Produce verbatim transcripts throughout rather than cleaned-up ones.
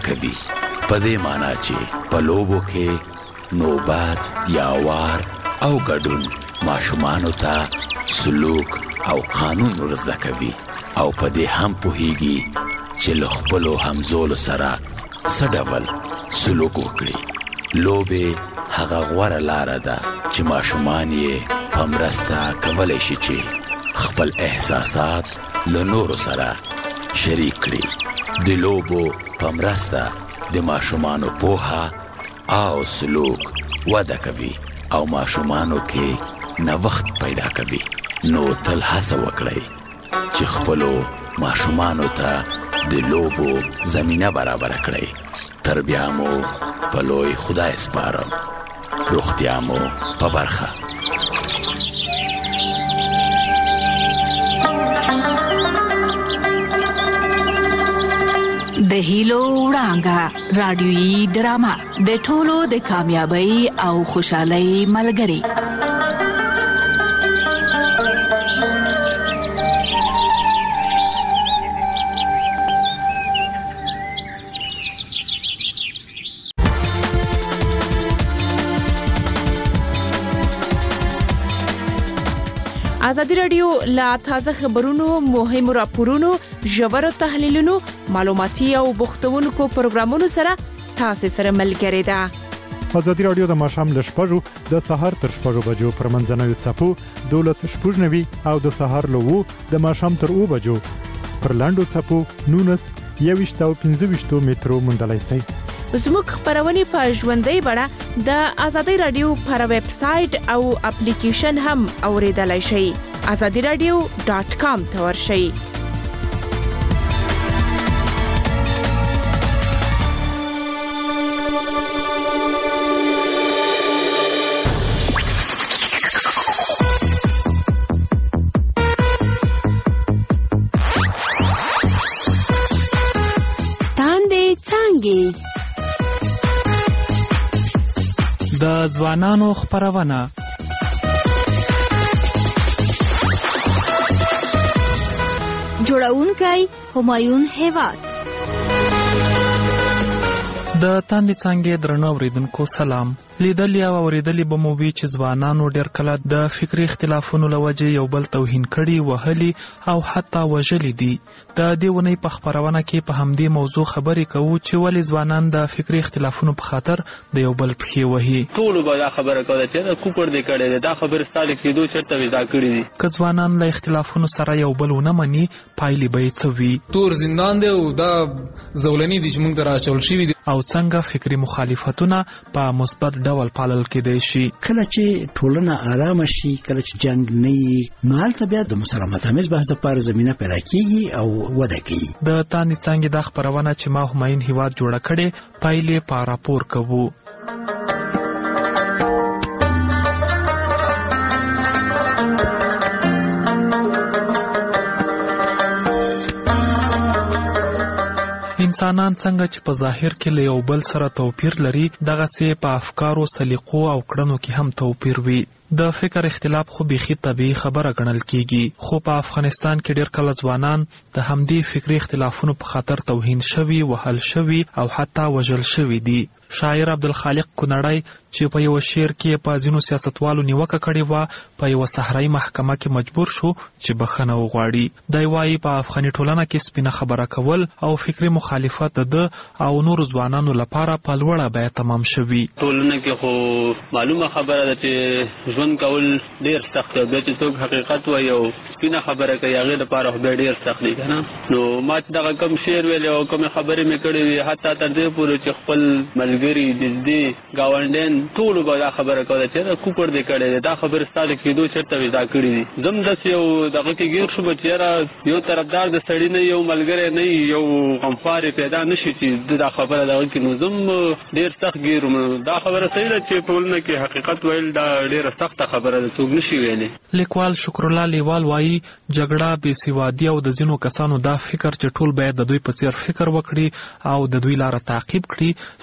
کوي، په دې معنی چې په لوبو کې نوبت یا وار او ګډون ماشومانو ته سلوک او قانون ورزده کوي او په دې هم پوهیږي چې له خپلو همزولو سره څه ډول سلوک وکړي. لوبې هغه غوره لاره ده چې ماشومان یې په مرسته کولی شي چې خپل احساسات له نورو سره شریک کړي. د لوبو په مرسته د ماشومانو پوهه او سلوک وده کوي او ماشومانو کې نوښت پیدا کوي. نو تل هڅه وکړئ چې خپلو ماشومانو ته د لوبو زمینه برابر کړئ. تربیه مو په لوی خدای سپارم، روغتیا مو په برخه. د هیلو وړانګه رادیويي ډرامه د ټولو د کامیابی او خوشحالۍ ملګری. ازادي رادیو لا تازه خبرونو، مهمو راپورونو، ژورو تحلیلونو، معلوماتي او بوختونکو پروګرامونو سره تاسو سره ملګری ده. ازادي رادیو د ماښام له شپږو د سهار تر شپږو بجو پر منځنوي څپو دولس شپږ نوي او د سهار له وو د ماښام تر اوه بجو پر لاندو څپو نونس یويشت او پنځه ویشت مترو موندلای شئ. زموږ خبرونه په ژوندۍ بڼه د ازادي رادیو پر ویب سټ او اپلیکیشن هم اوریدلای شئ. azadi radio dot com ته ورشئ. د ځوانانو خبرونه جوړونکی همایون هیواد. د تاندې څنګه درنو اوریدونکو سلام. لیدل یا اوریدل به مو وی چې ځوانانو ډېر کله د فکری اختلافونو لوجه یو بل توهین کړي، وهلي او حتی وژلي دي. د دې ونې په خبرونه کې په همدې موضوع خبرې کوو چې ولې ځوانان د فکری اختلافونو په خاطر د یو بل پښې وهي. ټول به دا خبره کوي چې دا کوپر دې کړي، دا خبره ستاسو کې دوه چرته ودا کړی دي. که ځوانان له اختلافونو سره یو بل ونه مني، پایلې به یې څه وي؟ تور زندان دی او دا زولنی دي چې موږ ته راچول شوي دي. او څنګه فکری مخالفتونه په مثبت ډول پالل کېدای شي. کله چې ټولنه آرامه شي، کله چې جنگ نه وي، نو هلته بیا د مسالمت آمیز بحث لپاره زمینه پیدا کیږي او وده کوي. د تاندې څنګه د خبرونه چې ما همایون هیواد جوړه کړي پایلې په راپور کوو. انسانان څنګه چې په ظاهر کې له یو بل سره توپیر لري، دغه سي په افکارو، سلیقو او کړنو کې هم توپیر وي. د فکر اختلاف خو بيخي طبيعي خبره ګڼل کیږي، خو په افغانستان کې ډېر کله ځوانان د همدې فکری اختلافونو په خاطر توهین شوي، وهل شوي او حتی وژل شوي دي. شاعر عبدالخالق کونړی چې په یو شعر کې په ځینو سیاستوالو نیوکه کړې وه، په یو صحرایي محکمه کې مجبور شو چې بخښنه وغواړي. دی وایي په افغاني ټولنه کې سپینه خبره کول او فکری مخالفت د او نورو ځوانانو لپاره په لوړه بیه تمام شوي. ټولنه کې خو معلومه خبره ده چې ژوند کول ډېر سخت دی، چې څوک حقیقت وایي او سپینه خبره کوي هغې لپاره خو بیا ډېر سخت دی که نه. نو ما چې دغه کوم شعر ویلی او کومې خبرې مې کړې وي، حتی تر دې پورې چې خپل ملګري، نږدې ګاونډیان ټولو به دا خبره کوله چې دا کوپر دې کړی دی، دا خبرې ستا د کېدو چېرته ودا کړي دي. زه هم داسې یو دغه کې ګیر شوم چې یاره یو طرفدار د سړي نه، یو ملګری نه، یو غمخوار یې پیدا نه شي چې دا خبره دغه کې. نو زه هم ډېر سخت ګیر وم. دا خبره صحیح ده چې ټولنه کې حقیقت ویل دا ډېره سخته خبره ده، څوک نشي ویلی. لیکوال شکرالله لیوال وایي جګړه، بېسوادي او د ځینو کسانو دا فکر چې ټول باید د دوی په څېر فکر وکړي او د دوی لاره تعقیب کړي سبب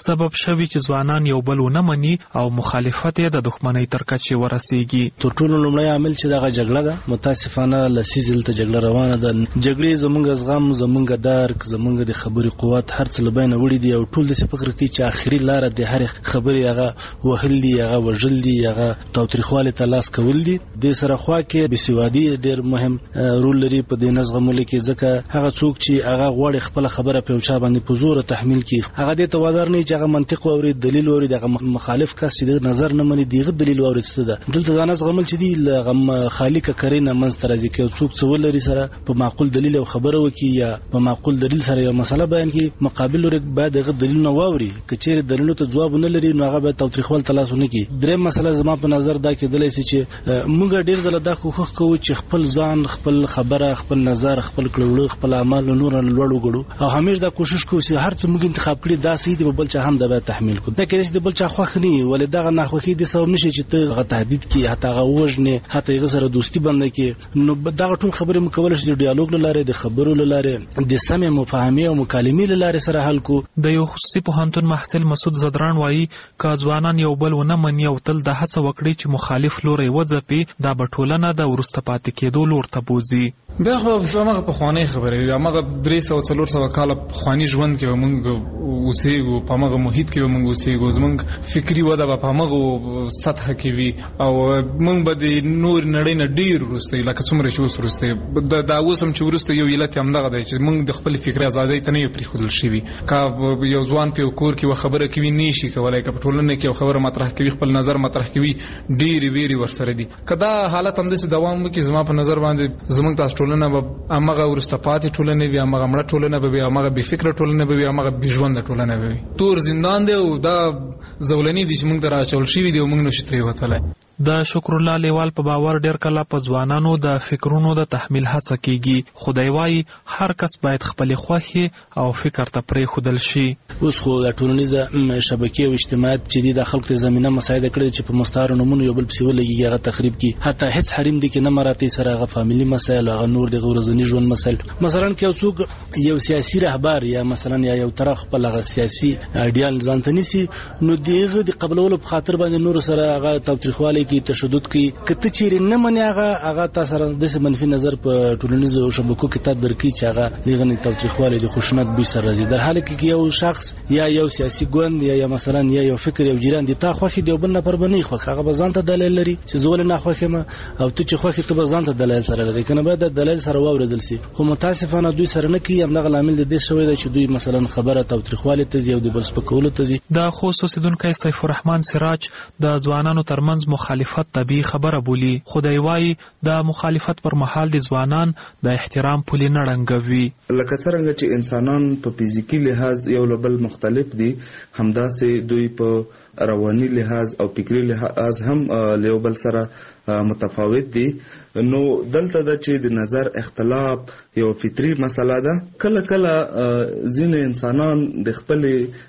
شوی چې ځوانان یو بل ونه مني او مخالفت یې د دښمنۍ تر کچې ورسیږي. تر ټولو لومړی عامل چې دغه جګړه ده، متاسفانه لسیزل ته جګړه روانه ده. جګړې زمونږ زغم، زمونږ درک، زمونږ د خبرې قوت هر څه لبینه وړي دي او ټول د فکر کوي چې اخري لار د هر خبرې هغه وهل دي، هغه وژل دي، هغه تاوتریخواله ته لاس کول دي. د سره خوا کې بسوادي ډېر مهم رول لري په دې نظمولو کې، ځکه هغه څوک چې هغه غوړي خپل خبره په چا باندې په زور تحمیل کوي، هغه د توادر نه چې هغه منطق او دلیل او د مخالف کس د نظر نه مني دیغه دلیل او څه ده. دلته دا ناس غمل چې دی لغم خالق کرینه منځ تر ځي کې څوک څول لري سره په معقول دلیل او خبره وکي یا په معقول دلیل سره یو مسله بیان کی، مقابل ور بعد هغه دلیل نه واوري، کچېر دلیل ته جواب نه لري نو هغه به توتریخوال تلاسونه کی. درې مسله زما په نظر دا کې دلې چې موږ ډیر زله دا کوښښ کوو چې خپل ځان، خپل خبره، خپل نظر، خپل کړو، خپل اعمال نور نه لوړو غړو او همیش دا کوشش کوو چې هر څه موږ انتخاب کړی دا سې دی بل چا هم دا به تحمیل کو. دا کې چې بل چا خوښ نه ولې دا نه خوښي دي سبب نشي چې ته غ تهدید کی، حتی غ وژنه، حتی غ سره دوستی بند کی. نو دا ټول خبرې مکول شي د ډیالوګ لاره، د خبرو لاره، د سمې مفاهمې او مکالمې لاره سره حل کو. د یو خصوصي پوهنتون محصل مسعود زدران وایي که ځوانان یو بل ونه مني او تل د هڅه وکړي چې مخالف لوري وځپي، دا به ټولنه د ورسته پاتې کېدو لور ته بوځي. بیا خو هغه په خواني خبره هغه درې سوه څلور سوه کال خواني ژوند کې موږ اوسېږو، په هغه محیط کې موږ اوسېږو، زموږ فکری وده په هغه سطح کې وي او موږ به د نور نړۍ نه ډیر وروسته لکه څومره چې اوس وروسته دا اوس هم چې وروسته یو علت هم دغه دی چې موږ د خپل فکري ازادۍ ته نه یو پرېښودل شوي. که یو ځوان په کور کې خبره کوي نه شي کولای، که په ټولنه کې خبره مطرح کوي، خپل نظر مطرح کوي، ډېرې ویرې ورسره دي. که دا حالت همداسې دوام وکړي زما په نظر باندې زموږ تاسو ټولنه به همغه وروسته پاتې ټولنه وي، همغه مړه ټولنه به وي، همغه بې فکره ټولنه به وي، همغه بې ژونده ټولنه به وي. تور زندان دی او دا زولنې دي چې موږ ته راچول شوي دي او موږ نشو ترې وتلی. د شکر الله لیوال په باور ډیر کله په ځوانانو د فکرونو د تحمیل هڅه کیږي. خدای وایي هر کس باید خپل خوښي او فکر ته پرې خودل شي. اوس خو د ټولنیزه شبکې او اجتماعات چې د خلکو ته زمينه مساعده کړې چې په مستعار نمونه یو بل پسې ولګي، هغه تخریب کی. حتی هیڅ حریم دي کې نه مراتي سره هغه فاميلي مسایل، هغه نور د غورزنی ژوند مسایل. مثلا کې یو څوک یو سیاسي رهبر یا مثلا یا یو طرف خپل هغه سیاسي ایډیال ځانته نیسي، نو دغه د قبلولو په خاطر باندې نور سره هغه توتریخواله کی، تشدد کی. کته چیرې نه مني هغه هغه تاسو سره د منفي نظر په ټولنیزو شبکو کې تدبیر کی چې هغه دغه توتریخواله د خشونت به سره راځي. در حال کې یو شخص یا یو سیاسي ګوند یا مثلا یا یو فکر یو جیران دي تا خوخي دی بل نه پر بنې خو هغه بزانته دلیل لري چې زول نه خوخه ما او ته چې خوخي ته بزانته دلیل سره لري، کنه به د دلیل سره واوردل سي. خو متاسفانه دوی سره نه کی هم دغه عامل د دې شوی دی چې دوی مثلا خبره توتریخواله ته یو د بل سپکولو ته د خصوصي دونکو سیف الرحمن سراج د ځوانانو ترمنځ مخالفت طبيعي خبره بولی. خدای وایي د مخالفت پر مهال د ځوانان د احترام پولي نه رنګوي. لکه څنګه چې انسانان په فزیکی لحاظ یو لبل مختلف دي، همداسې دوی په رواني لحاظ او فکری لحاظ هم له بل سره متفاوت دي. نو دلته د چې د نظر اختلاف یو فطري مسله ده. کله کله ځینې انسانان د خپل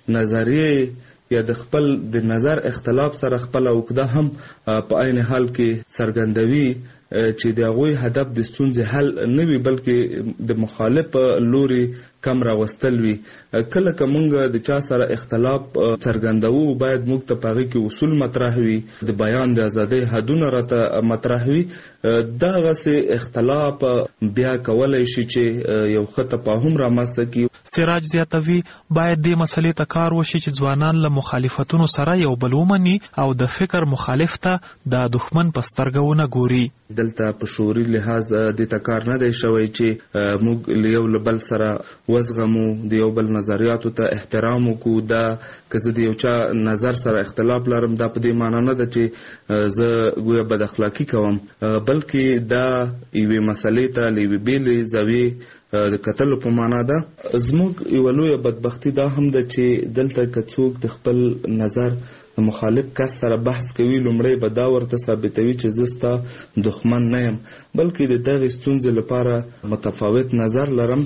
نظریه یا د خپل د نظر اختلاف سره خپل عقده هم په عین حال کې څرګندوي چې د هغوی هدف د ستونزې حل نه وي بلکې د مخالف لوري کم راوستل وي. کله که مونږ د چا سره اختلاف څرګندوو باید موږ ته په هغې کې اصول مطرح وي، د بیان د ازادۍ حدونه راته مطرح وي. دغسې اختلاف بیا کولی شي چې یو ښه تفاهم رامنځته کړي. سراج زیاتوي باید دې مسلې ته کار وشي چې ځوانان له مخالفتونو سره یو بل ومني او د فکر مخالف ته د دښمن په سترګه ونه ګوري. دلته په شعوري لحاظ دې ته کار نه دی شوی چې موږ له یو بل سره وزغمو، د یو بل نظریاتو ته احترام وکړو. دا که زه د یو چا نظر سره اختلاف لرم دا په دې معنی نه ده چې زه ګویا بد اخلاقي کوم، بلکې دا یوې مسلې ته له یوې بېلې زاویې د کتلو په معنا ده. زموږ یوه لویه بدبختي دا هم ده چې دلته که څوک د خپل نظر د مخالف کس سره بحث کوي لومړی به دا ورته ثابتوي چې زه ستا دښمن نه یم بلکې د دغې ستونزې لپاره متفاوت نظر لرم.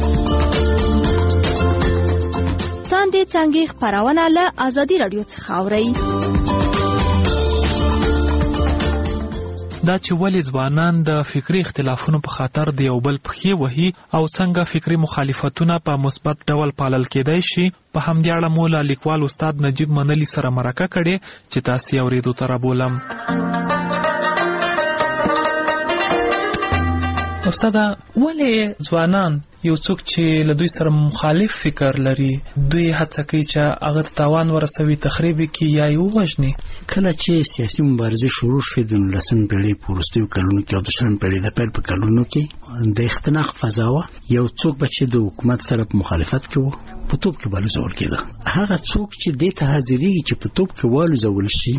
څاندې څانګې خپرونه له ازادي راډیو څخه اورئ. دا چې ولې ځوانان د فکری اختلافونو په خاطر د یو بل پښې وهي او څنګه فکری مخالفتونه په مثبت ډول پالل کېدای شي. په همدې اړه مو له لیکوال استاد نجیب منلی سره مرکه کړې چې تاسو یې اورېدو ته رابولم. استاد، ولې ځوانان یو څوک چې له دوی سره مخالف فکر لري دوی هڅه کوي چې هغه ته تاوان ورسوي، تخریب کړي یا یې ووژني؟ کله چې سیاسي مبارزې شروع شوې د نولسمې پېړۍ په وروستیو کلونو کې او د شلمې پېړۍ د پیل په کلونو کې د اختناق فضا وه. یو څوک به چې د حکومت سره په مخالفت کې و په توپ کې والوځول کېده. هغه څوک چې دې ته حاضرېږي چې په توپ کې والوځول شي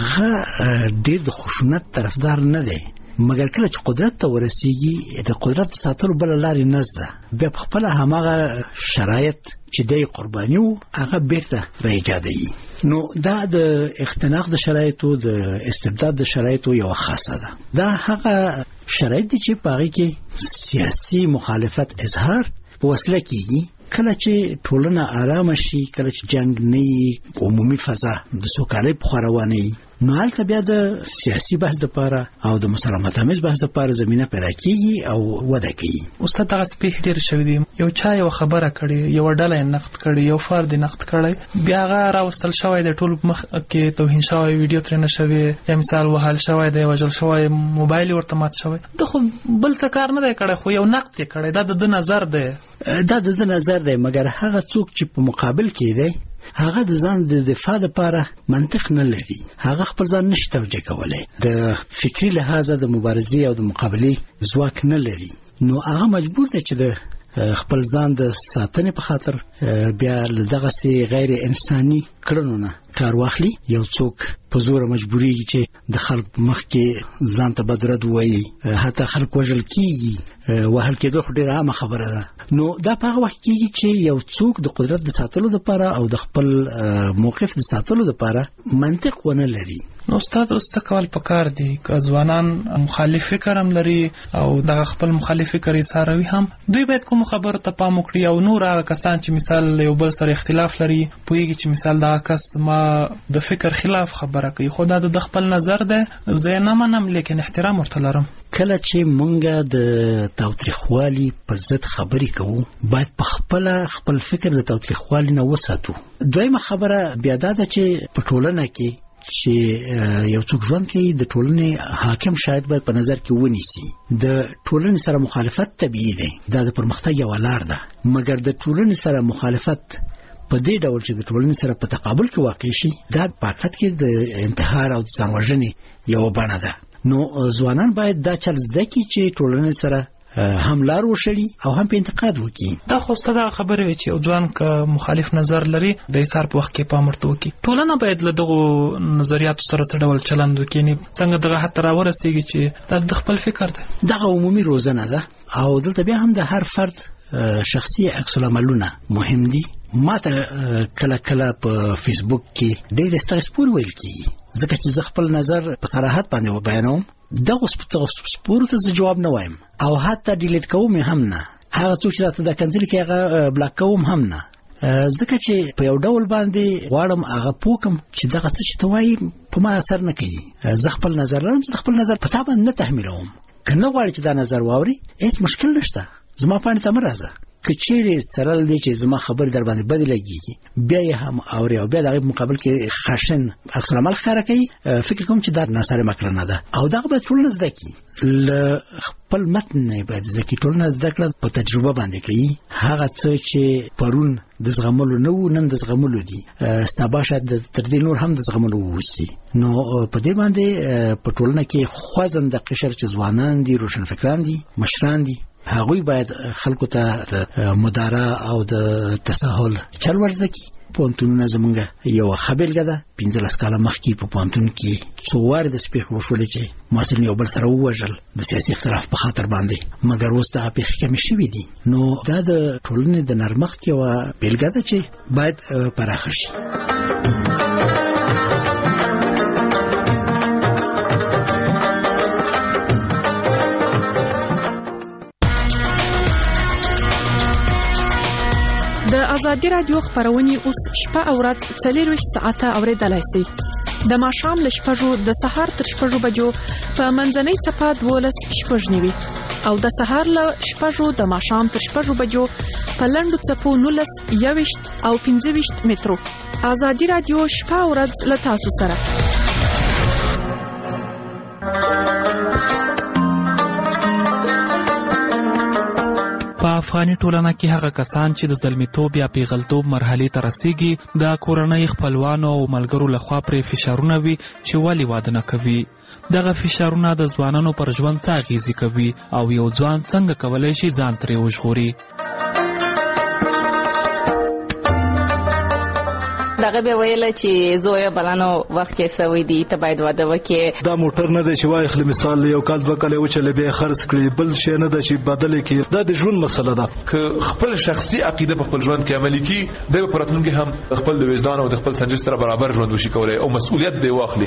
هغه ډېر د خشونت طرفدار نه دی، مګر کله چې قدرت ته ورسیږي د قدرت ساتلو بل لارې نشته، بیا په خپل هماغه شرایط چې د قرباني وو هغه بیرته راایجادوي. نو دا د اختناق د شرایطو د استبداد د شرایطو یو خاصه ده. دا هغه شرایط دي چې په هغه کې سیاسي مخالفت اظهار په وسیله کېږي. کله چې ټولنه آرامه شي، کله چې جنگ نه وي، عمومي فضا د سوکالۍ په خوا روانه وي، نو هلته بیا د سیاسي بحث دپاره او د مسالمت آمیز بحث دپاره زمینه پیدا کېږي او وده کوي. استاد، دغه سپېښې ډېر شوي دي. یو چا یو خبره کړې، یو ډله یې نقد کړې، یو فرد یې نقد کړی، بیا هغه راوستل شوی دی، ټول مخ کې توهین شوی، ویډیو ترې نه شوې، یا مثال وهل شوی دی، وژل شوی، موبایل یې ورته مات شوی. ده خو بل څه کار نه دی کړی، خو یو نقد یې کړی. دا د ده نظر دی، دا د ده نظر دی. مګر هغه څوک چې په مقابل کې دی هغه د ځان د دفاع لپاره منطق نه لري، هغه خپل ځان نشي توجیه کولی، د فکری لحاظه د مبارزې او د مقابلې ځواک نه لري. نو هغه مجبور دی چې د خپل ځان د ساتنې په خاطر بیا له دغسې غیر انساني کړنو نه کار واخلي. یو څوک په زوره مجبوریږي چې د خلک په مخ کې ځان ته بدرد ووایي، حتی خلک وژل کېږي. وهل کېدو خو ډېره عامه خبره ده. نو دا په هغه وخت کېږي چې یو څوک د قدرت د ساتلو دپاره او د خپل موقف د ساتلو دپاره منطق ونه لري. نو استاد، اوس څه کول پکار دي؟ که ځوانان مخالف فکر هم لري او دغه خپل مخالف فکر یې ساروي هم، دوی باید کومو خبرو ته پام وکړي؟ او نور هغه کسان چې مثال یو بل سره اختلاف لري، پوهېږي چې مثال دغه کس ما د فکر خلاف خبره کوي، خو دا د خپل نظر دی، زه یې نه منم لیکن احترام ورته لرم. کله چې مونږ د تاوتریخوالي په ضد خبرې کوو باید په خپله خپل فکر د تاوتریخوالي نه وساتو. دویمه خبره بیا دا ده چې په ټولنه کې چې یو څوک ژوند کوي د ټولنې حاکم شاید باید په نظر کې ونیسي. د ټولنې سره مخالفت طبیعي دی، دا د پرمختګ یوه لار ده، مګر د ټولنې سره مخالفت په دې ډول چې د ټولنې سره په تقابل کې واقع شي دا په حقیقت کې د انتحار او د ځان وژنې یوه بڼه ده. نو ځوانان باید دا چل زده کړي چې ټولنې سره هم لار وشړي او هم په انتقاد وکړي. دا خو ستاسو خبره وي چې یو ځوان که مخالف نظر لري د ایثار په وخت کې پام ورته وکړي. ټولنه باید له دغو نظریاتو سره څه ډول چلند وکړي، څنګه دغه حد ته راورسېږي چې دا د خپل فکر دی. دغه عمومي روزنه ده او دلته بیا هم د هر فرد شخصي عکس العملونه مهم دي. ما ته کله کله په فیسبوک کې ډېر ستاسپور ویل کیږي، ځکه چې زه خپل نظر په صراحت باندې بیانوم. دغه سپورو ته زه جواب نه وایم او حتی ډیلیټ کوم هم نه. هغه څوک چې راته دا کنسل کوي هغه بلاک کوم هم نه، ځکه چې په یو ډول باندې غواړم هغه پوکم چې دغه څه چې ته وایي په ما اثر نه کوي. زه خپل نظر لرم، زه خپل نظر په تا باندې نه تحمیلوم. که نه غواړي چې دا نظر واوري هیڅ مشکل نشته، زما پاڼې ته مه راځه. که چیرې سرل دی چې زما خبرې در باندې بدې لګېږي بیا یې هم اوري او بیا د هغې په مقابل کې خشن عکس العمل ښکاره کوي، فکر کوم چې دا ناسمه کړنه ده او دغه باید ټولنه زده کړي. له خپل متن نه باید زده کړي. ټولنه زده کړه په تجربه باندې کوي. هغه څه چې پرون د زغملو نه وو نن د زغملو دي، سبا شاید تر دې نور هم د زغملو ووسي. نو په دې باندې په ټولنه کې خوځنده قشر چې ځوانان دي، روشنفکران دي، مشران دي، هغوی باید خلکو ته د مدارا او د تساهل چل ورزده کړي. پوهنتونونه زمونږ یوه ښه بېلګه ده. پنځلس کاله مخکې په پوهنتون کې څو وارې د پېښې وشولې چې محصلین یو بل سره ووژل د سیاسي اختلاف په خاطر باندې، مګر اوس دغه پېښې کمې شوې دي. نو دا د ټولنې د نرمښت یوه بېلګه ده چې باید پراخه شي. د ازادي رادیو خبرونه اوس شپه او ورځ څلور ویشت ساعته اوریدلای شئ. د ماښام له شپږو د سهار تر شپږو بجو په منځنۍ څپه دولس شپږ نوي او د سهار له شپږو د ماښام تر شپږو بجو په لنډو څپو نولس یوویشت او پنځه ویشت مترو. ازادي رادیو شپه او ورځ له تاسو سره. په افغاني ټولنه کې هغه کسان چې د زلمیتوب یا پیغلتوب مرحلې ته رسیږي د کورنۍ خپلوانو او ملګرو لخوا پرې فشارونه وي چې ولې واده نه کوي. دغه فشارونه د ځوانانو پر ژوند څه اغیزې کوي او یو ځوان څنګه کولی شي ځان ترې وژغوري. دغه به ویل چې زویا بلانو وخت یې سوي دي ته باید واده وکړي. دا موټر نه دی چې وای خل مثال یو کال دوه کال وچلې به خرڅ کړي، بل شي نه دی چې بدل کړي. دا د ژوند مسله ده. که خپل شخصي عقیده په خپل ژوند کې عملي کړي د پراتونکو هم خپل د وجدان او د خپل سنجش سره برابر ژوند وشي کولای او مسؤلیت دی واخلي.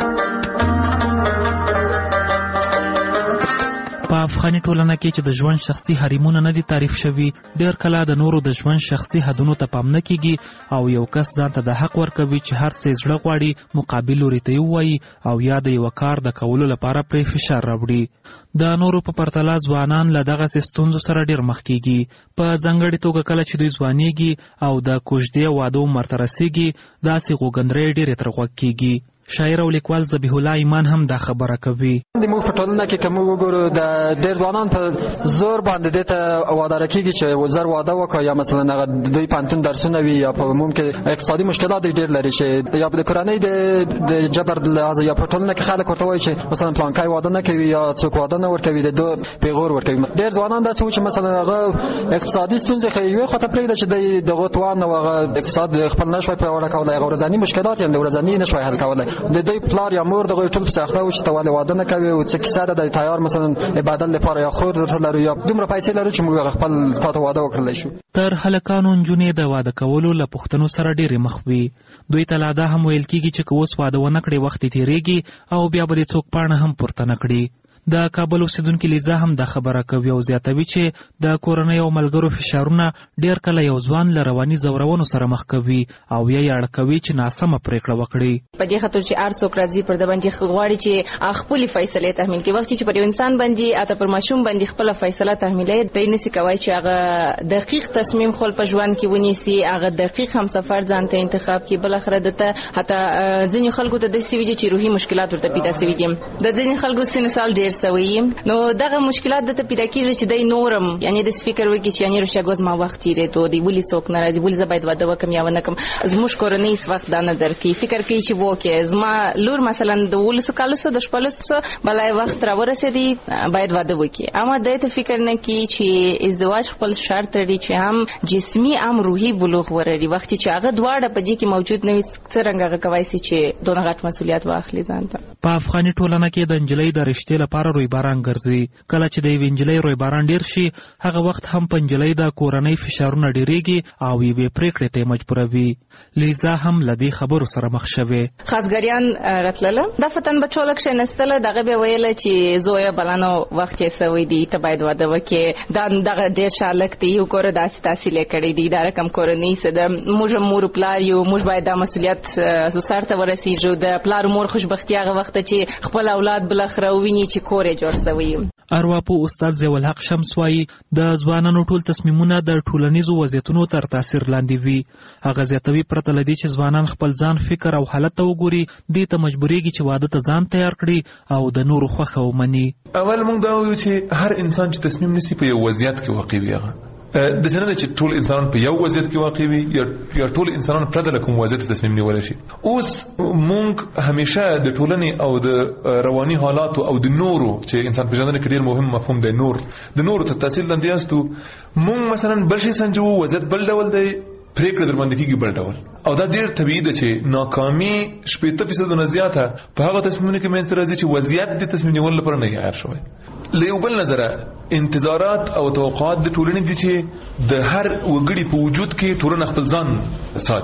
په افغاني ټولنه کې چې د ژوند شخصي حریمونه نه دي تعریف شوي، ډېر کله د نورو د ژوند شخصي حدونو ته پام نه کیږي او یو کس ځان ته د حق ورکوي چې هر څه زړه غواړي مقابل لوري ته ووایي او یا د یو کار د کولو لپاره پرې فشار راوړي. د نورو په پرتله ځوانان له دغسې ستونزو سره ډېر مخ کیږي. په ځانګړې توګه کله چې دوی ځوانیږي او د کوژدې واده عمر ته رسیږي داسې غوږندرۍ ډېرې تر غوږ کیږي. شاعر او لیکوال ذبیح الله ایمان هم دا خبره کوي. د موږ په ټولنه کې کوم وګورو د ډېر ځوانان په زور باندې د ته واده راکېږي چې زر واده وکړي یا مثلا هغه دوی پانتون درسونه وي یا په ممکن اقتصادي مشکلات ډېر لري چې یا د کورنۍ د د جبر لحاظ یا په ټولنه کې خلک ورته وایي چې مثلا پلانکای واده نه کوي یا څوک واده نه ورکوي د دوه پیغور ورکوي. ډېر ځوانان داسې و چې مثلا هغه اقتصادي ستونزې خو یې خو ته پرېږده چې د غوتوان او هغه اقتصاد خپل نشوي پیاوړی کولی، هغه ورځني مشکلات یې د ورځني نشوي حل کولی. د دوی پلار یا مور دغه ټول په اخلاق چې تواله واده نه کوي او څه کیسه ده د تیار مثلا عبادت لپاره یا خور درته لري یا دومره پیسې لري چې موږ خپل تاسو واده وکړلی شو. تر هلکانو نجونې د واده کولو له پوښتنو سره ډېرې مخ وي. دوی ته لا دا هم ویل کېږي چې که اوس واده ونه کړې وخت یې تېرېږي او بیا به دې څوک پاڼه هم پورته نه کړي. د کابل اوسیدونکي لیزا هم دا خبره کوي او زیاتوي چې د کورنۍ او ملګرو فشارونه ډېر کله یو ځوان له رواني ځورونو سره مخ کوي او یا یې اړه کوي چې ناسمه پرېکړه وکړي. په دې خاطر چې هر څوک راځي پر د باندې غواړي چې خپلې فیصلې تحمیل کړي. وخت چې پر یو انسان باندې اته پر ماشوم باندې خپل فیصله تحمیلوي دی نسی کوي چې هغه دقیق تصمیم خپل په ژوند کې ونیسي، هغه دقیق هم سفر ځان ته انتخاب کړي. بل اخر دته حتی ځینې خلکو ته د سوي چې روحي مشکلات ورته پیدا شوي دي. د ځینې خلکو سن سال ډېر سوي نو دغه مشکلات د ته پیدا کیږي چې د نورم یعنی د فکر وکړي چې یعنی رښتیا ګوز ما وخت یې ته دی ولې څوک ناراضي ولې زه باید واده وکم یا ونه کم. زموږ کورنۍ هیڅ وخت دا نه درکې فکر کوي چې وکه زما لور مثلا د ولس کالسو د شپلسو بلای وخت را ورسېدي باید واده وکړي. اما د ته فکر نه کوي چې ازدواج خپل شرط لري چې هم جسمي هم روحي بلوغ ورري. وخت چې هغه دواړه په دې کې موجود نه وي څنګه هغه کوي چې دونه غټ مسولیت واخلي ځان ته. په افغاني ټولنه کې د انجلۍ د رشتې لپاره روی باران ګرځي. کله چې د یوې نجلۍ روی باران ډېر شي هغه وخت هم په نجلۍ د کورنۍ فشارونه ډېرېږي او یوې پرېکړې ته یې مجبوروي. لیزا هم له دې خبرو سره مخ شوې. خاصګریان راتلله د فتن بچوله کښېنستله دغه به ویله چې زویه بلانو وخت یې سوی دی ته باید واده وکړې. دا دغه ډېر ښه هلک دی یو کوره داسې تحصیل یې کړی دی دا رقم کورنۍ څه ده موږ مور پلار یو موږ باید دا مسؤلیت سر ته ورسېږو. د پلار مور خوشبختي هغه وخت چې خپل اولاد بالاخره وویني چې کور یې جوړ سوی. ارواپو استاد ضیاءالحق شمس وایي د ځوانانو ټول تصمیمونه د ټولنیزو وضعیتونو تر تاثیر لاندې وي. هغه زیاتوي پرته له دې چې ځوانان خپل ځان فکر او حالت ته وګوري دې ته مجبورېږي چې واده ته ځان تیار کړي او د نورو خوښه ومني. اول موږ دا وایو چې هر انسان چې تصمیم نیسي په یو وضعیت کې واقع وي. هغه د څنګه چې ټول انسانان په یو وضعیت کې واقع وي یا یا ټول انسانان پرته له کوم وضعیت تصمیم نیول شي. اوس موږ همیشه د ټولنې او د رواني حالاتو او د نورو چې انسان پیژندنه کې ډېر مهم مفهوم دی نور د نورو تر تاثیر لاندې یاستو. موږ مثلا بل شي سنجو وضعیت بل ډول دی پریکړه در باندې کیږي بل ډول او دا ډېر طبیعي ده چې ناکامي شپږ فیصد نه زیاته په هغه تصمیمونه کې منځ ته راځي چې وضعیت د تصمیم نیول لپاره نه عیار شوی. له یو بل نظره انتظارات او توقعات د ټولنې دي چې د هر وګړي په وجود کې ټولنه خپل ځان ساتي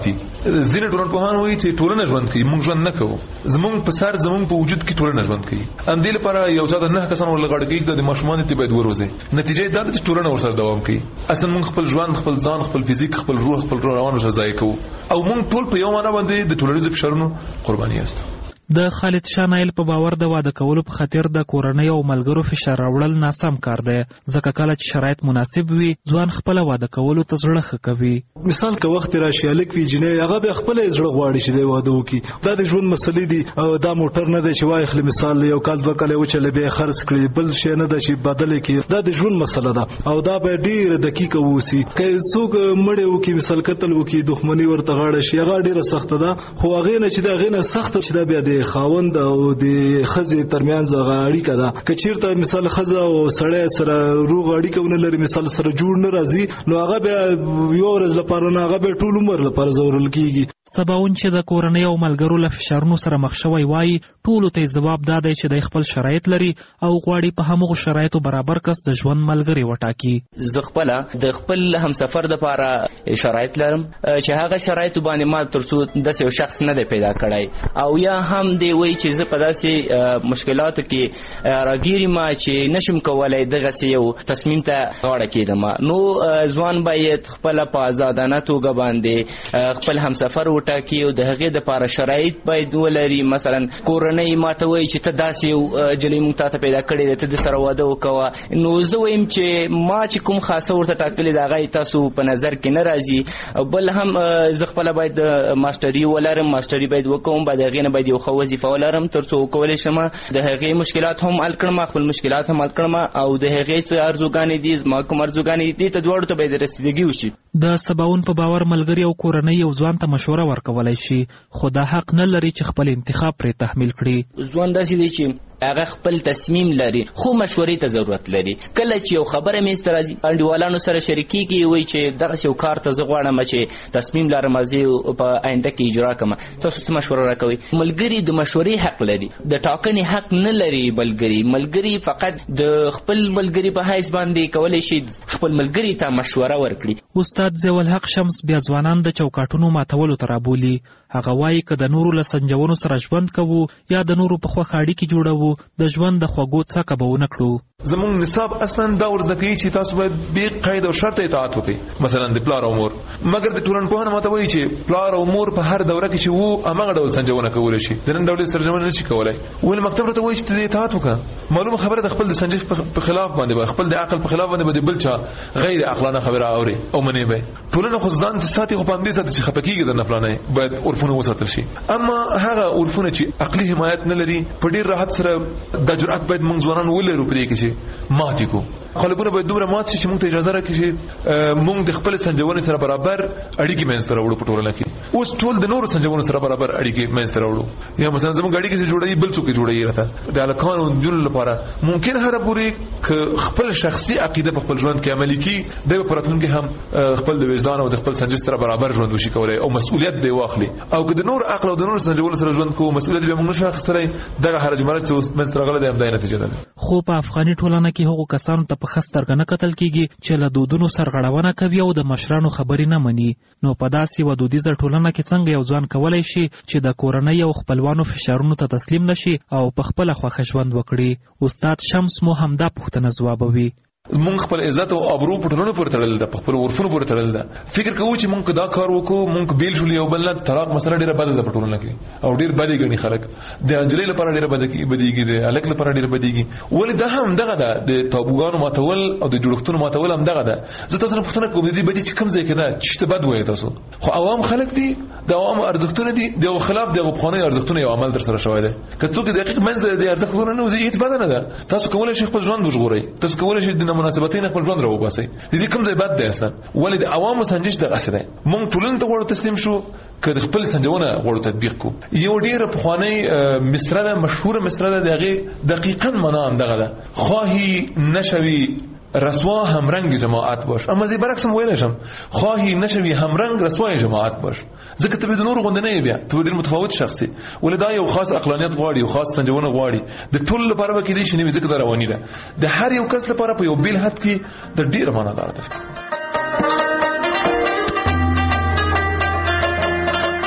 ځینې ټولنپوهان وایي چې ټولنه ژوند کوي، موږ ژوند نه کوو. زموږ په سر زموږ په وجود کې ټولنه ژوند کوي. ام دې لپاره یو څه د نه کسان ولغړ کېږي د ماشومان ته باید وروزي. نتیجه دا ده چې ټولنه ورسره دوام کوي. اصل موږ خپل ژوند، خپل ځان، خپل فزیک، خپل روح، خپل روان ورسره ځای کوو او موږ ټول په یو معنا باندې د ټولنیزو فشارونو قرباني یاست. د خالد شاه نایل په باور د واده کولو په خاطر د کورنۍ او ملګرو فشار راوړل ناسم کار دی، ځکه کله چې شرایط مناسب وي ځوان خپل واده کولو ته زړه ښه کوي. مثال که وخت راشي الک وی جنې هغه به خپل زړه غواړي چې دی واده وکړي. دا د ژوند مسلې دي او دا موټر نه دی چې وای خل مثال یو کال دوه کال وچلې به خرڅ کړي، بل شي نه دی چې بدل کړي. دا د ژوند مسله ده او دا به ډیر دقیق ووسی. که څوک مړ وکړي مثال قتل وکړي دښمنی ورته غاړه شي، هغه ډیره سخت ده. خو هغه نه چې دا غینه سخت چې دا بیا د خاوند او د خزې ترمنځ اړیکه ده. که چیرته مثال خزه او سړی سره روغ اړیکه ونه لري، مثال سره جوړ نه راځي، نو هغه بیا یو ورځ لپاره نه، هغه به ټول عمر لپاره زورل کیږي. سباون چې د کورنۍ او ملګرو له فشارونو سره مخ شوی وای، ټولو ته جواب دادی چې د خپل شرایط لري او غواړي په همغو شرایطو برابر کس د ژوند ملګری وټاکي. زه خپل د خپل همسفر لپاره شرایط لرم چې هغه شرایط باندې ما ترڅو د یو شخص نه دی پیدا کړی، او یا هم دی وای چې زه په داسې مشکلاتو کې راګیرم چې نشم کولای دغه یو تصمیم ته غاړه کېدم. نو ځوان باید خپل په آزادانه توګه باندې خپل همسفر وټاکي او د هغې دپاره شرایط باید ولري. مثلا کورنۍ ماته وایي چې ته داسې یو جلۍ موږ تا ته پیدا کړې ده، ته د سره واده وکوه. نو زه وایم چې ما چې کوم خاصه ورته ټاکلې ده هغه تاسو په نظر کې نه راځي. بل هم زه خپله باید ماسټري ولرم، ماسټري باید وکوم، باید هغې نه باید یو ښه وظیفه ولرم تر څو وکولی شم د هغې مشکلات هم حل کړم، خپل مشکلات هم حل کړم، او د هغې څه ارزوګانې دي زما کوم ارزوګانې دي ته دواړو ته باید رسیدګي وشي. د سباون په باور ملګري او کورنۍ یو ځوان ته مشوره ورکولی شي، خو دا حق نه لري چې خپل انتخاب پرې تحمیل کړي. ځوان داسې دی چې هغه خپل تصمیم لري خو مشورې ته ضرورت لري. کله چې یو خبره منځ ته راځي انډیوالانو سره شریکېږي، وایي چې دغسې یو کار ته زه غواړم چې تصمیم لرم زه په آینده کې اجرا کړم، تاسو څه مشوره راکوئ؟ ملګري د مشورې حق لري، د ټاکنې حق نه لري. ملګري ملګري فقط د خپل ملګري په حیث باندې کولی شي خپل ملګري ته مشوره ورکړي. استاد ضیاء الحق شمس بیا ځوانان د چوکاټونو ماتولو ته رابولي. هغه وایي که د نورو له سنجونو سره ژوند کوو یا د نورو په خوښه اړیکې جوړوو، د ژوند د خوږو څکه به ونه کړو. زمونږ نصاب اصلا دا ورزده کوي چې تاسو باید بې قید او شرط اطاعت وکړئ، مثلا د پلار او مور. مګر د ټولنپوهنه ماته وایي چې پلار او مور په هر دوره کې چې وو هماغه ډول سنجونه کولی شي، د نن ډول سنجونه نشي کولی. ولې مکتب راته وایي چې ته اطاعت وکړه. معلومه خبره د خپل د سنجش په خلاف باندې، خپل د عقل په خلاف باندې به بل چا غیر عقلانه خبره اوري او منې به. ټولنه خو ځان ساتي، خو پاندې ساتي چې خپه کېږي د نفلانه باید عرفونه وساتل شي. اما هغه عرفونه چې عقلي حمایت نه لري، په ډیر راحت سره د جرأت باید موږ ځوانان ولرو پرې کې چې ماتې کو. خلکونه باید دومره مات شي چې موږ ته اجازه راکړي چې موږ د خپل سنجونې سره برابر اړیکې منځ ته راوړو په ټولنه کې. اوس ټول د نورو سنجونو سره برابر اړیکې منځ ته راوړو. یا مثلا زموږ اړیکې چې جوړوي بل څوک جوړوي راته د هلکانو نجونو لپاره ممکن هر پورې که خپل شخصي عقیده په خپل ژوند کې عملي کړي، دی به په راتلونکي هم خپل د وجدان او د خپل سنجش سره برابر ژوند وشي کولی او مسؤلیت به واخلي. او که د نور عقل او د نور سنجونو سره ژوند کوو، مسؤلیت به موږ نشو اخیستلی. دغه حرج مرج چې منځ ته راغلی دی همدا نتیجه ده. خو په افغاني ټولنه کې هغو کسانو ته په ښه سترګه نه کتل کېږي چې له دودونو سرغړونه کوي او د مشرانو خبرې نه مني. نو په داسې یوه دودیزه ټولنه کې څنګه یو ځوان کولی شي چې د کورنۍ او خپلوانو فشارونو ته تسلیم نشي او په خپله خوښه ژوند وکړي؟ استاد شمس مو همدا پوښتنه ځوابوي. مونږ خپل عزت او ابرو په ټولنو پورې تړل ده، په خپل عرفونو پورې تړل ده. فکر کوو چې مونږ دا کار وکړو، مونږ بیل شو یو بل نه. طلاق مسله ډیره بده ده په ټولنه کې او ډیر بدی ګڼي خلک. د انجلۍ لپاره ډیره بدیږي، د الک لپاره ډیره بدیږي. ولې دا هم دغه ده، د تابوګانو ماتول او د جوړښتونو ماتول هم دغه ده. زه تاسو نه پوښتنه کوم دي بدی چې کوم ځای کې ده چې ته بد وایې تاسو، خو عوام خلک دي، د عوام ارزښتونه دي، د خلاف د غوښنې ارزښتونه یو عمل در سره شوی دی. که څوک دقیق منځ د ارزښتونه نه وزي هیڅ بد نه ده. تاسو کولای شئ خپل ژوند وژغورئ، تاسو کولای شئ د مناسبتین خپل ژوند راوباسئ. د دې کوم ځای بد دی اصلا؟ ولې د عوامو سنجش دغه څه دی. موږ ټولنې ته غواړو تسلیم شو که د خپل سنجونه غواړو تطبیق کو. یو ډیره پخوانۍ مصره ده، مشهوره مصره ده، د هغې دقیقا معنا هم دغه ده: خواهی نشوی رسوا همرنگ جماعت باش. اما زی برعکس هم ویلی شم: خواهی نشوی همرنگ رسوای جماعت باش. ځکه ته به د نورو غوندې نه یې، بیا ته به ډېر متفاوت شخص یې. ولې دا یو خاص عقلانیت غواړي، یو خاص سنجونه غواړي. د ټولو لپاره به کېدای شي نه وي، ځکه دا رواني ده. د هر یو کس لپاره په یو بیل حد کې د ډېره معنا داره ده.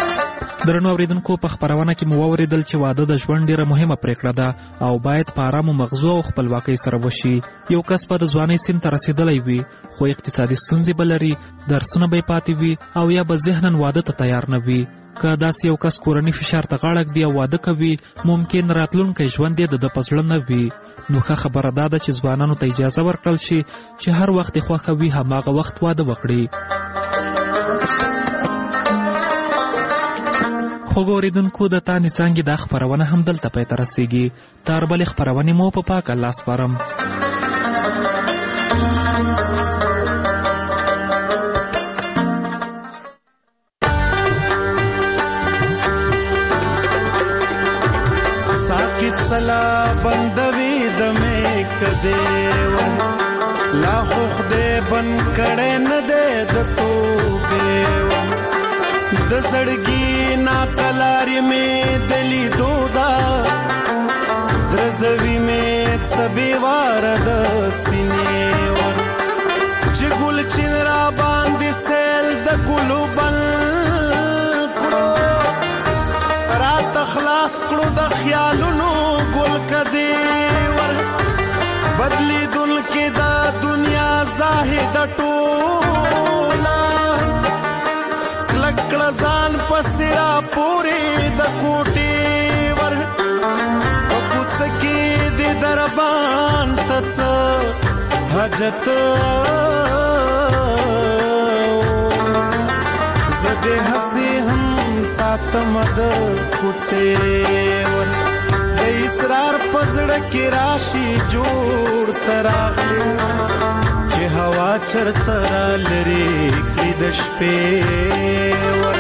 درنو اوریدونکو په خبرونه کې مو واوریدل چې واده د ژوند ډیره مهمه پریکړه ده او باید په آرامو مغزو او خپلواکۍ سره وشي. یو کس په د ځوانۍ سن ته رسیدلی وي خو اقتصادي ستونزې به لري، درسونه به یې پاتې وي او یا به ذهناً واده ته تیار نه وي. که داسې یو کس کورني فشار ته غاړه ږدي او واده کوي، ممکن راتلونکی ژوند یې د ده په زړه نه وي. نو ښه خبره دا ده چې ځوانانو ته اجازه ورکړل شي چې هر وخت یې خوښه وي هماغه وخت واده وکړي. خوږو اوریدونکو د تانې څانګې دا خپرونه هم دلته پای ته رسیږي. تر بلې خپرونې مو په پاک الله سپارم. ساکت سلا بندوي د مې کدی و لا خو خدای بن کړه نه دې د توبې و د زړګي نا قلاري مې دلی دودا درزوي مې سبي وار د سینې ور چې ګل چین را باندې سیل د ګلو بل کړو رات خلاص کړو د خیالونو ګل کدي ور بدلی دل کې د دنیا زاهد ټولا لکړه ځان پسرا پوری د کوټي ور او کوڅ کې د دربان تڅ حاجت زده هسي هم ساتم د کوڅه ور د اسرار پزړه کې راشي جوړ تراغلي چې هوا چرته را لري کړي د شپې ور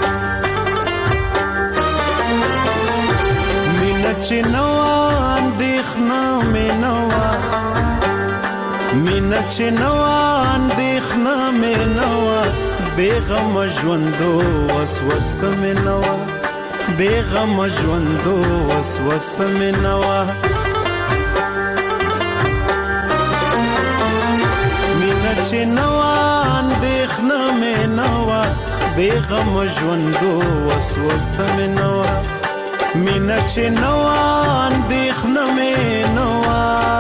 مینه چې نوا اندېښنه مې نوا مینه چې نوا اندېښنه مې نوا بېغم ژوندو وسوسه مې نوا بېغم ژوندو وسوسه مې نوا چې نوا اندېښنه مې نوا بېغم ژوندو وسوسه مې نوا مینه چې نوا اندېښنه مې نوا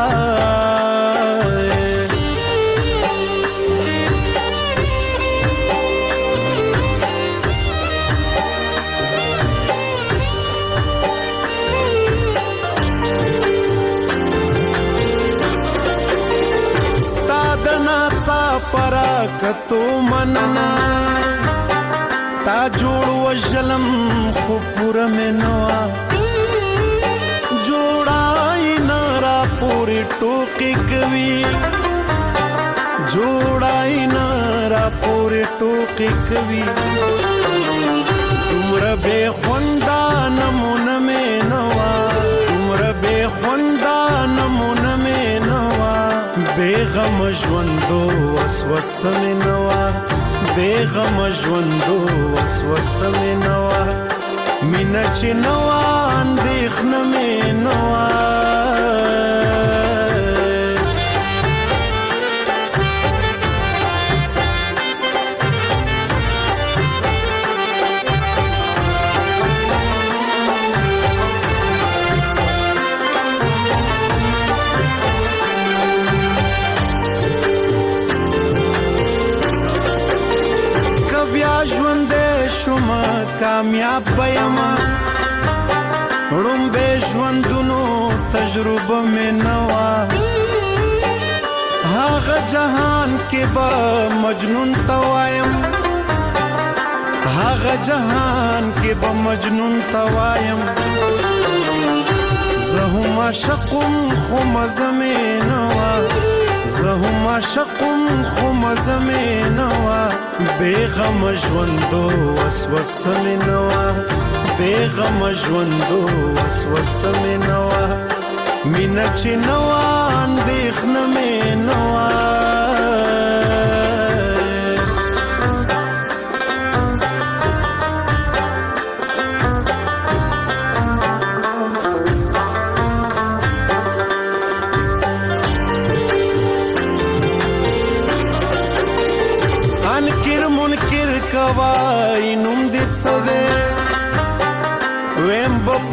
پرا کتو مننا تا جوړ وجلم خو پورا منوا جوړای نارا پوری ټوکی کوي جوړای نارا پوری ټوکی کوي تمر به خوندا نمونه منوا تمر به خوندا نمونه منوا بېغم ژوندو وسوسه مې نوا بېغم ژوندو وسوسه مې نوا مینه چې نوا اندېښنه مې نوا کامیاب بېما رومبه ژوندونو تجربه مې نوا هغه جهان کې به مجنون توایم هغه جهان کې به مجنون توایم زه هم عاشقم خو مزه مې نوا زه هم عاشقم خو مزه مې نوا بېغم ژوندو وسوسه مې نوا بېغم ژوندو وسوسه مې نوا مینه چې نوا اندېښنه مې نوا کوای نوم دې څه دی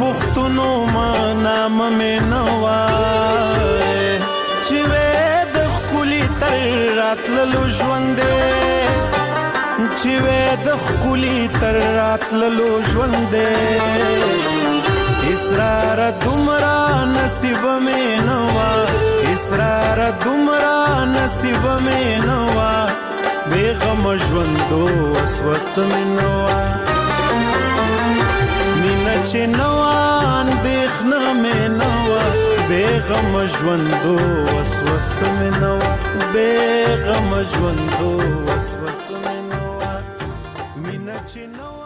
پختونو معنا ممنوا چې وې د خولي تر راتللو ژوندې چې وې د خولي تر راتللو ژوندې اسرار دومره نصیب مې نوا اسرار دومره نصیب مې نوا بیغم ژوندو وسوس مې نوا مینا چې نوا اندېښنه مې نوا بیغم ژوندو وسوس مې نوا بیغم ژوندو وسوس مې نوا مینا چې نوا